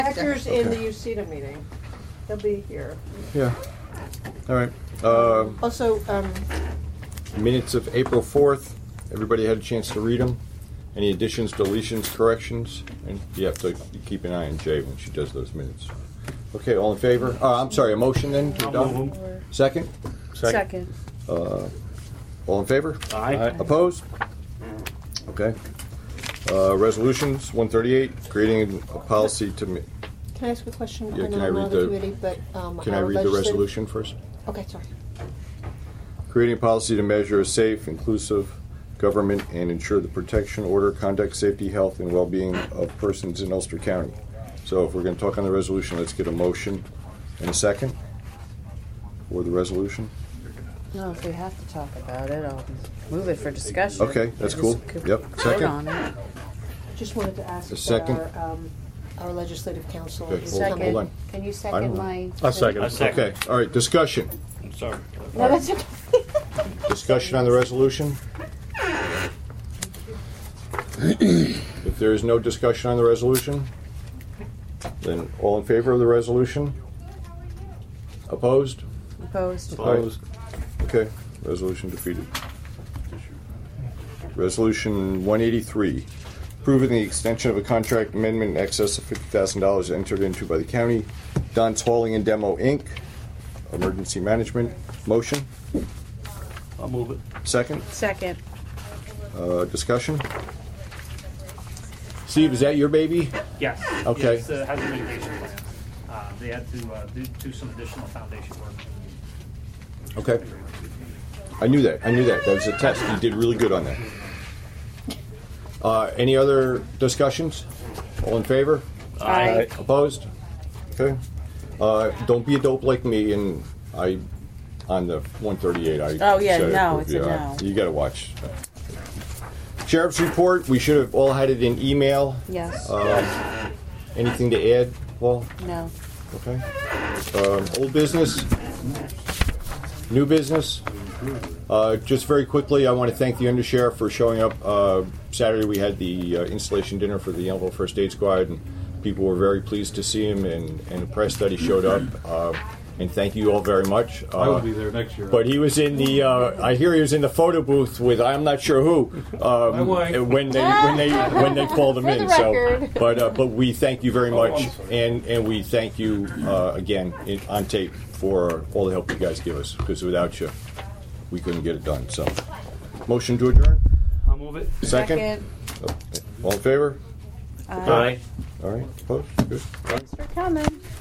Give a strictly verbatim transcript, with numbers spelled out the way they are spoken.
Actors in Okay. the U C D A meeting. They'll be here. Yeah. All right. Um, Also, um, minutes of April fourth. Everybody had a chance to read them. Any additions, deletions, corrections? And you have to keep an eye on Jay when she does those minutes. Okay, all in favor? Uh, I'm sorry, a motion then to I'll adopt? move 'em. Second? Second. Uh, all in favor? Aye. Opposed? Okay. Uh, resolutions, one thirty-eight, creating a policy to, ma- can I ask a question? Yeah, I know can I I'm read not on the the- committee, but um, can I our read the legislative- resolution first? Okay, sorry. Creating a policy to measure a safe, inclusive government and ensure the protection, order, conduct, safety, health, and well-being of persons in Ulster County. So if we're going to talk on the resolution, let's get a motion and a second for the resolution. No, if we have to talk about it, I'll move it for discussion. Okay, that's Just cool. could Yep, vote second. on it. Just wanted to ask A that second. our, um, our legislative council Okay, is hold- coming. hold on. Can you I second don't- my? I'll second. I second. Okay, all right, discussion. I'm sorry. No, that's okay. Discussion on the resolution? If there is no discussion on the resolution, then all in favor of the resolution? Opposed? Opposed? Opposed. Okay, resolution defeated. Resolution one eighty-three, approving the extension of a contract amendment in excess of fifty thousand dollars entered into by the county, Don's Hauling and Demo, Incorporated, Emergency Management. Motion? I'll move it. Second? Second. Uh, discussion? Steve, is that your baby? Yes. Okay. Yes, uh, has a mitigation plan. Uh, they had to uh, do, do some additional foundation work. Okay. I knew that. I knew that. That was a test. You did really good on that. Uh, any other discussions? All in favor? Aye. Opposed? Okay. Uh, don't be a dope like me, and I, on the one thirty-eight, I. Oh, yeah, said no, approve. it's a Yeah, no. You gotta watch. Sheriff's report, we should have all had it in email. Yes. Um, anything to add, Paul? No. Okay. Um, old business? New business? Uh, just very quickly, I want to thank the undersheriff for showing up. Uh, Saturday we had the uh, installation dinner for the Yellowville First Aid Squad, and people were very pleased to see him and, and impressed that he showed up. Uh, and thank you all very much. Uh, I will be there next year. But he was in the. Uh, I hear he was in the photo booth with I'm not sure who. Um, My wife. when they when they when they called him For in. the So, record. but uh, but we thank you very Oh, much, I'm sorry. and and we thank you uh, again in, on tape for all the help you guys give us, because without you, we couldn't get it done. So, motion to adjourn. I'll move it. Second. All in favor? Aye. All right. Opposed? Good. Thanks for coming.